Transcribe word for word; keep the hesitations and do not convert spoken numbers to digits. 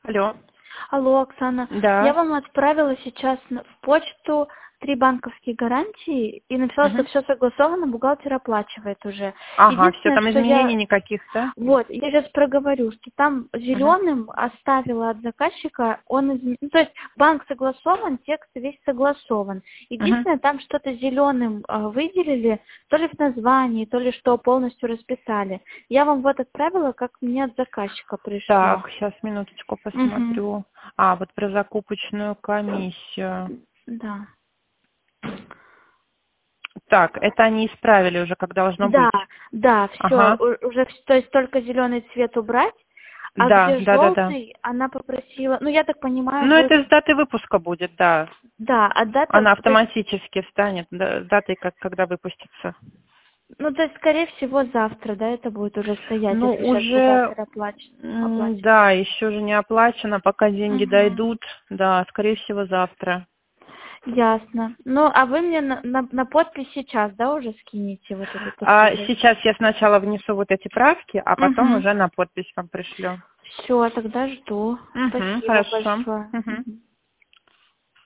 Алло. Алло, Оксана. Я Да. вам отправила сейчас на- в почту три банковские гарантии и написала, что Мгм. все согласовано, бухгалтер оплачивает уже. Ага, все, Единственное, там что изменений я... никаких, да? Вот, я сейчас проговорю, что там Мгм. зеленым оставила от заказчика, он изме- ну, то есть банк согласован, текст весь согласован. Мгм. Единственное, там что-то зеленым а, выделили, то ли в названии, то ли что полностью расписали. Я вам вот отправила, как мне от заказчика пришло. Так, сейчас минуточку Угу. посмотрю. А, вот про закупочную комиссию. Да. Так, это они исправили уже, как должно Да, быть. да, все, Ага. уже, вс- то есть только зеленый цвет убрать, а Да, где да, да, да. желтый, она попросила, ну я так понимаю, Ну, будет, это с даты выпуска будет, да. да, а дата, Она то есть, автоматически встанет да, с датой, как, когда выпустится. ну то есть, скорее всего, завтра, да, это будет уже стоять, Ну, если сейчас уже, бухгалтер оплачет, м, оплатит. да, еще же не оплачено, пока деньги Угу. дойдут. Да, скорее всего, завтра. Ясно. Ну, а вы мне на, на, на подпись сейчас, да, уже скинете вот эту А посылку? сейчас я сначала внесу вот эти правки, а потом Угу. уже на подпись вам пришлю. Все, тогда жду. Угу, Спасибо хорошо. большое. Угу. Мгм.